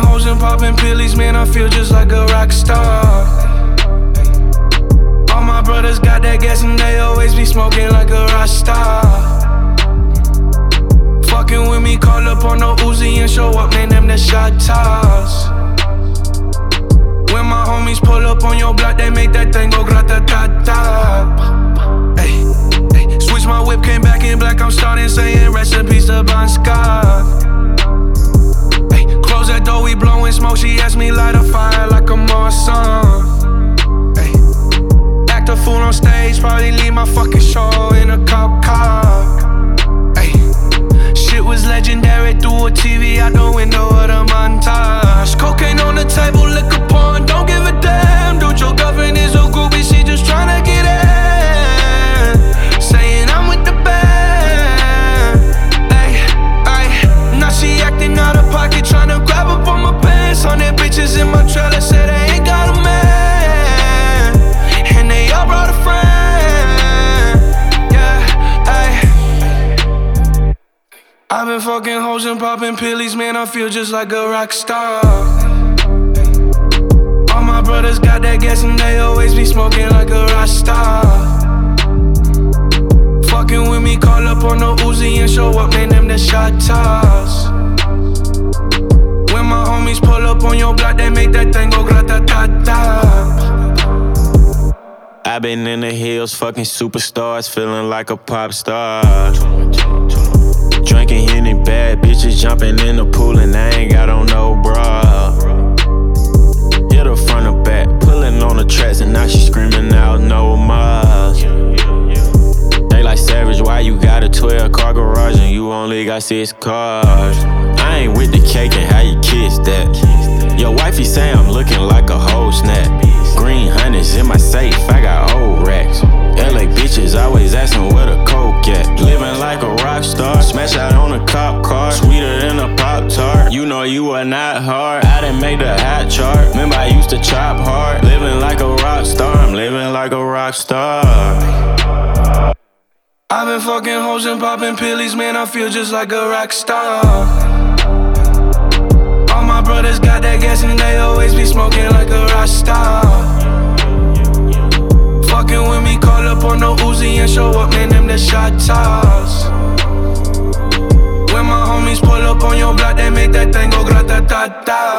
hoes and popping pillies, man, I feel just like a rock star. All my brothers got that gas and they always be smoking like a rock star. Fucking with me, call up on no Uzi and show up, man, them the shot toss. When my homies pull up on your block, they make that thing go grata-ta-ta. Ay, ay. Switch my whip, came back in black, I'm starting saying rest in peace to Bon Scott. Ay, close that door, we blowing smoke, she asked me light a fire like a Marsan. Ay, act a fool on stage, probably leave my fucking show in a cop car. Ay, shit was legendary through a TV out the window of the montage. Cocaine on the table, liquor porn, don't give a damn. Dude, your girlfriend is a groupie, she just tryna get in. Saying I'm with the band. Ay, ay, now she acting out of pocket, tryna grab up on my pants. 100 bitches in my trailer, say they ain't got a man, and they all brought a friend. Yeah, ay. I've been fucking hoes and popping pillies, man, I feel just like a rock star. All my brothers got that gas and they always be smoking like a rock star. Fucking with me, call up on no Uzi and show up, man, them the shot toss. When my homies pull up on your block, they make that thing go grata-ta-ta. I been in the hills, fucking superstars, feeling like a pop star. Drinking Henny, bad bitches jumping in the pool and I ain't got on no bra. Hit her front or back, pulling on the tracks and now she screaming out no more. They like Savage, why you got a 12-car garage and you only got 6 cars? I ain't with the cake and how you kiss that. Your wifey say I'm looking like a whole snap. Green hundreds in my safe, I got old racks. LA bitches always asking where the coke at. Living like a rock star, smash out on a cop car, sweeter than a Pop-Tart. You know you are not hard, I done made the hot chart. Remember I used to chop hard. Living like a rock star, I'm living like a rock star. I've been fucking hoes and popping pillies, man, I feel just like a rock star. All my brothers got that gas and they always be smoking like a rock star. Fucking with me, call up on no Uzi and show up, man, them the shot toss. When my homies pull up on your block, they make that thing go grata-ta-ta.